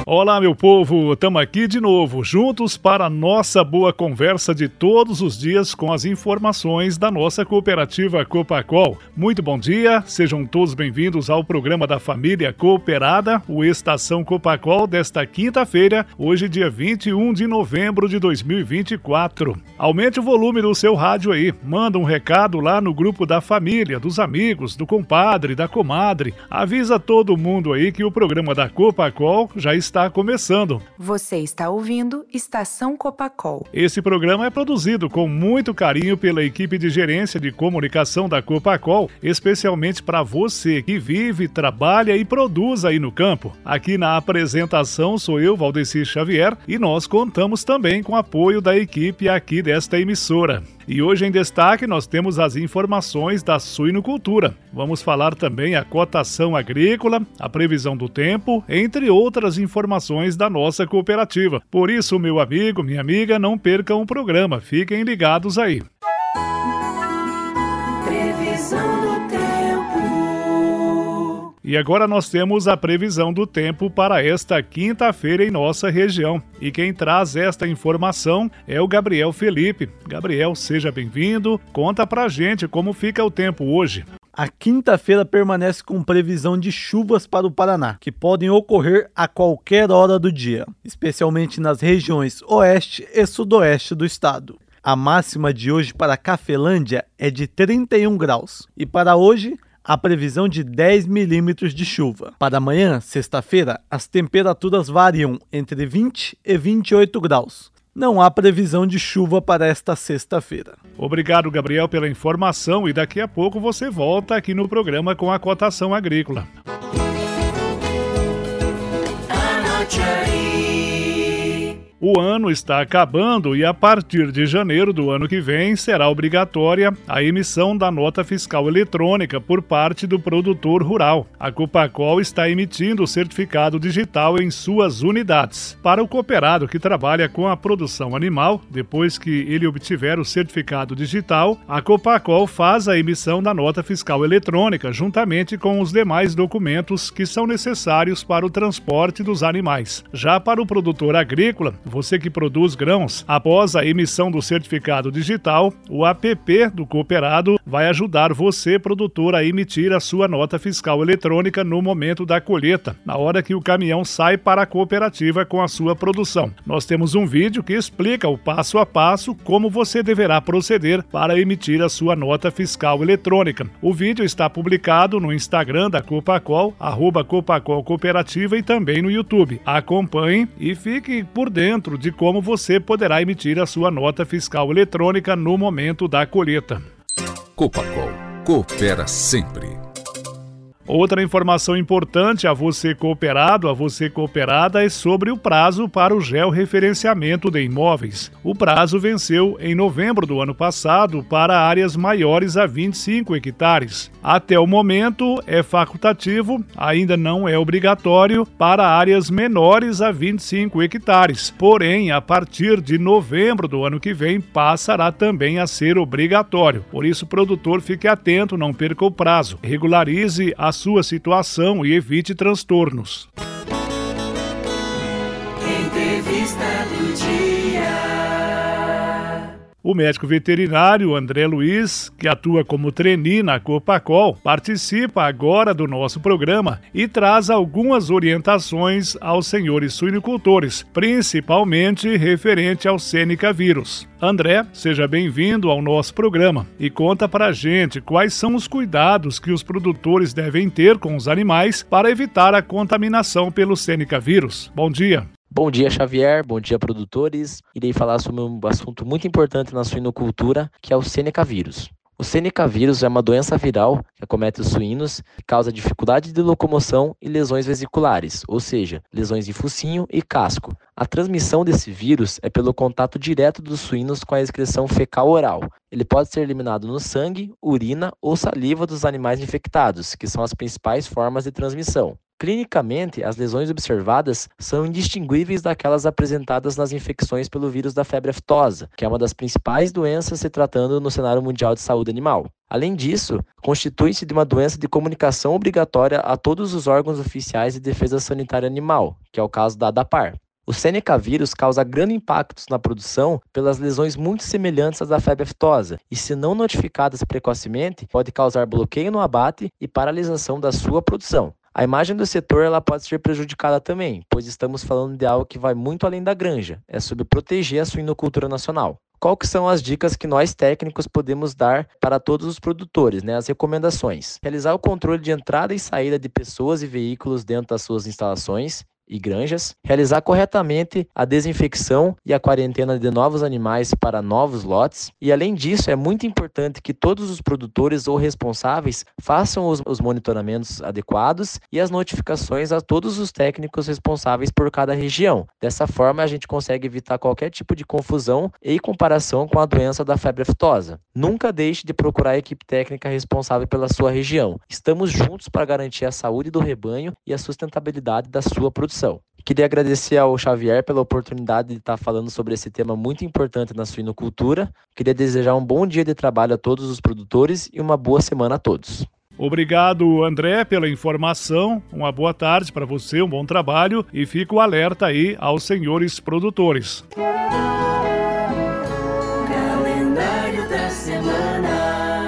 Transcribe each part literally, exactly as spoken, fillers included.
Olá, meu povo, estamos aqui de novo, juntos para a nossa boa conversa de todos os dias com as informações da nossa cooperativa Copacol. Muito bom dia, sejam todos bem-vindos ao programa da família cooperada, o Estação Copacol desta quinta-feira, hoje dia vinte e um de novembro de dois mil e vinte e quatro. Aumente o volume do seu rádio aí, manda um recado lá no grupo da família, dos amigos, do compadre, da comadre, avisa todo mundo aí que o programa da Copacol já está Está começando. Você está ouvindo Estação Copacol. Esse programa é produzido com muito carinho pela equipe de gerência de comunicação da Copacol, especialmente para você que vive, trabalha e produz aí no campo. Aqui na apresentação sou eu, Valdeci Xavier, e nós contamos também com o apoio da equipe aqui desta emissora. E hoje em destaque nós temos as informações da suinocultura. Vamos falar também a cotação agrícola, a previsão do tempo, entre outras informações da nossa cooperativa. Por isso, meu amigo, minha amiga, não percam o programa. Fiquem ligados aí. Previsão do tempo. E agora nós temos a previsão do tempo para esta quinta-feira em nossa região. E quem traz esta informação é o Gabriel Felipe. Gabriel, seja bem-vindo. Conta pra gente como fica o tempo hoje. A quinta-feira permanece com previsão de chuvas para o Paraná, que podem ocorrer a qualquer hora do dia, especialmente nas regiões oeste e sudoeste do estado. A máxima de hoje para Cafelândia é de trinta e um graus e para hoje a previsão de dez milímetros de chuva. Para amanhã, sexta-feira, as temperaturas variam entre vinte e vinte e oito graus. Não há previsão de chuva para esta sexta-feira. Obrigado, Gabriel, pela informação e daqui a pouco você volta aqui no programa com a cotação agrícola. Anote aí. O ano está acabando e a partir de janeiro do ano que vem será obrigatória a emissão da nota fiscal eletrônica por parte do produtor rural. A Copacol está emitindo o certificado digital em suas unidades. Para o cooperado que trabalha com a produção animal, depois que ele obtiver o certificado digital, a Copacol faz a emissão da nota fiscal eletrônica juntamente com os demais documentos que são necessários para o transporte dos animais. Já para o produtor agrícola, você que produz grãos, após a emissão do certificado digital, o app do cooperado vai ajudar você, produtor, a emitir a sua nota fiscal eletrônica no momento da colheita, na hora que o caminhão sai para a cooperativa com a sua produção. Nós temos um vídeo que explica o passo a passo como você deverá proceder para emitir a sua nota fiscal eletrônica. O vídeo está publicado no Instagram da Copacol, arroba Copacol Cooperativa, e também no YouTube. Acompanhe e fique por dentro de como você poderá emitir a sua nota fiscal eletrônica no momento da colheita. Copacol, coopera sempre. Outra informação importante a você cooperado, a você cooperada, é sobre o prazo para o georreferenciamento de imóveis. O prazo venceu em novembro do ano passado para áreas maiores a vinte e cinco hectares. Até o momento é facultativo, ainda não é obrigatório, para áreas menores a vinte e cinco hectares. Porém, a partir de novembro do ano que vem, passará também a ser obrigatório. Por isso, produtor, fique atento, não perca o prazo. Regularize a sua situação e evite transtornos. Entrevista do dia. O médico veterinário André Luiz, que atua como trainee na Copacol, participa agora do nosso programa e traz algumas orientações aos senhores suinocultores, principalmente referente ao Seneca vírus. André, seja bem-vindo ao nosso programa e conta pra gente quais são os cuidados que os produtores devem ter com os animais para evitar a contaminação pelo Seneca vírus. Bom dia. Bom dia, Xavier. Bom dia, produtores. Irei falar sobre um assunto muito importante na suinocultura, que é o Seneca vírus. O Seneca vírus é uma doença viral que acomete os suínos e causa dificuldade de locomoção e lesões vesiculares, ou seja, lesões de focinho e casco. A transmissão desse vírus é pelo contato direto dos suínos com a excreção fecal oral. Ele pode ser eliminado no sangue, urina ou saliva dos animais infectados, que são as principais formas de transmissão. Clinicamente, as lesões observadas são indistinguíveis daquelas apresentadas nas infecções pelo vírus da febre aftosa, que é uma das principais doenças se tratando no cenário mundial de saúde animal. Além disso, constitui-se de uma doença de comunicação obrigatória a todos os órgãos oficiais de defesa sanitária animal, que é o caso da ADAPAR. O Seneca vírus causa grandes impactos na produção pelas lesões muito semelhantes às da febre aftosa e, se não notificadas precocemente, pode causar bloqueio no abate e paralisação da sua produção. A imagem do setor ela pode ser prejudicada também, pois estamos falando de algo que vai muito além da granja, é sobre proteger a suinocultura nacional. Qual que são as dicas que nós técnicos podemos dar para todos os produtores, né? As recomendações. Realizar o controle de entrada e saída de pessoas e veículos dentro das suas instalações e granjas, realizar corretamente a desinfecção e a quarentena de novos animais para novos lotes, e além disso é muito importante que todos os produtores ou responsáveis façam os, os monitoramentos adequados e as notificações a todos os técnicos responsáveis por cada região. Dessa forma a gente consegue evitar qualquer tipo de confusão e comparação com a doença da febre aftosa. Nunca deixe de procurar a equipe técnica responsável pela sua região. Estamos juntos para garantir a saúde do rebanho e a sustentabilidade da sua produção. Queria agradecer ao Xavier pela oportunidade de estar falando sobre esse tema muito importante na suinocultura. Queria desejar um bom dia de trabalho a todos os produtores e uma boa semana a todos. Obrigado, André, pela informação. Uma boa tarde para você, um bom trabalho e fico alerta aí aos senhores produtores. Calendário da semana.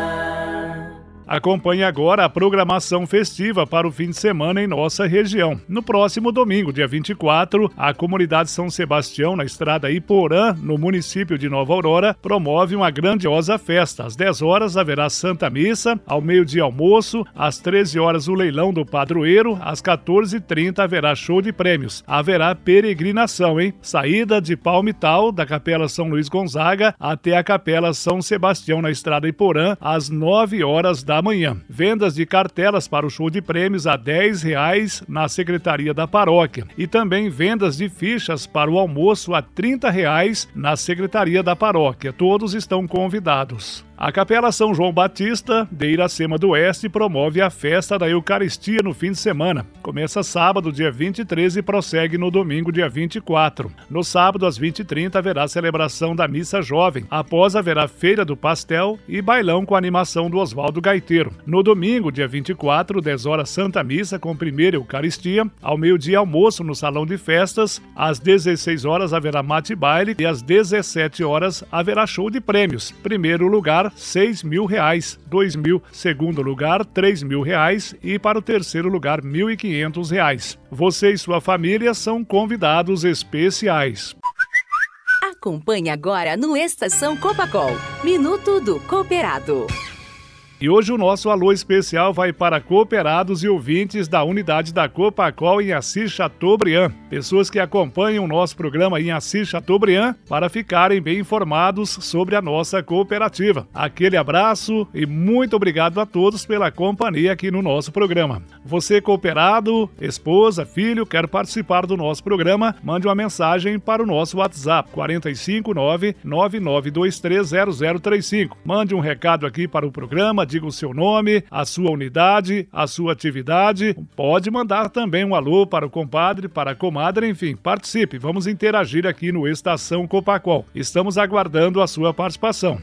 Acompanhe agora a programação festiva para o fim de semana em nossa região. No próximo domingo, dia vinte e quatro, a comunidade São Sebastião, na estrada Iporã, no município de Nova Aurora, promove uma grandiosa festa. Às dez horas haverá Santa Missa, ao meio-dia almoço, às treze horas o leilão do padroeiro, às quatorze e trinta haverá show de prêmios. Haverá peregrinação, hein? Saída de Palmital, da Capela São Luís Gonzaga, até a Capela São Sebastião, na estrada Iporã, às nove horas da manhã. Vendas de cartelas para o show de prêmios a dez reais na Secretaria da Paróquia. E também vendas de fichas para o almoço a trinta reais na Secretaria da Paróquia. Todos estão convidados. A Capela São João Batista, de Iracema do Oeste, promove a festa da Eucaristia no fim de semana. Começa sábado, dia vinte e três, e prossegue no domingo, dia vinte e quatro. No sábado, às vinte e trinta, haverá celebração da Missa Jovem. Após, haverá Feira do Pastel e bailão com animação do Oswaldo Gaiteiro. No domingo, dia vinte e quatro, dez horas, Santa Missa com primeira Eucaristia. Ao meio-dia, almoço no Salão de Festas. Às dezesseis horas, haverá mate baile e às dezessete horas, haverá show de prêmios. Primeiro lugar, seis mil reais, dois mil, segundo lugar, três mil reais e para o terceiro lugar, mil e quinhentos reais. Você e sua família são convidados especiais. Acompanhe agora no Estação Copacol, Minuto do Cooperado. E hoje o nosso alô especial vai para cooperados e ouvintes da unidade da Copacol em Assis Chateaubriand. Pessoas que acompanham o nosso programa em Assis Chateaubriand para ficarem bem informados sobre a nossa cooperativa. Aquele abraço e muito obrigado a todos pela companhia aqui no nosso programa. Você cooperado, esposa, filho, quer participar do nosso programa? Mande uma mensagem para o nosso WhatsApp quatro cinco nove, nove nove dois três zero zero três cinco. Mande um recado aqui para o programa, diga o seu nome, a sua unidade, a sua atividade. Pode mandar também um alô para o compadre, para a comadre, enfim, participe. Vamos interagir aqui no Estação Copacol. Estamos aguardando a sua participação.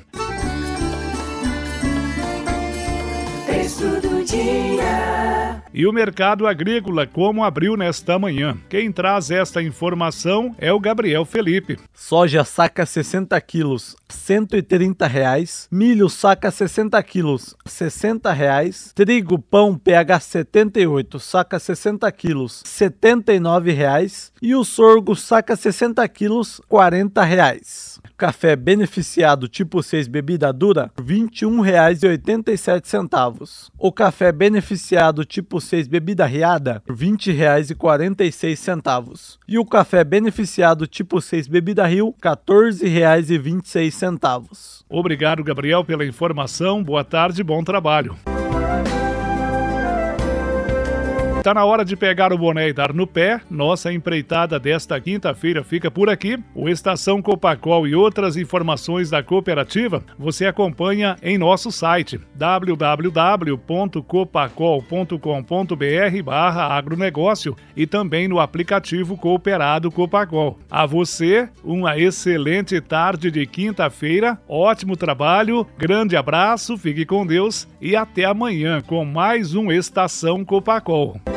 Texto do dia. E o mercado agrícola, como abriu nesta manhã? Quem traz esta informação é o Gabriel Felipe. Soja saca sessenta quilos, cento e trinta reais. Milho saca sessenta quilos, sessenta reais. Trigo pão P H setenta e oito, saca sessenta quilos, setenta e nove reais. E o sorgo saca sessenta quilos, quarenta reais. Café beneficiado tipo seis bebida dura, vinte e um reais e oitenta e sete centavos. O café beneficiado tipo seis bebida riada, vinte reais e quarenta e seis centavos. E o café beneficiado tipo seis bebida Rio, quatorze reais e vinte e seis centavos. Obrigado, Gabriel, pela informação. Boa tarde, bom trabalho. Tá na hora de pegar o boné e dar no pé. Nossa empreitada desta quinta-feira fica por aqui. O Estação Copacol e outras informações da cooperativa você acompanha em nosso site w w w ponto copacol ponto com ponto b r barra agronegócio e também no aplicativo Cooperado Copacol. A você, uma excelente tarde de quinta-feira, ótimo trabalho, grande abraço, fique com Deus e até amanhã com mais um Estação Copacol.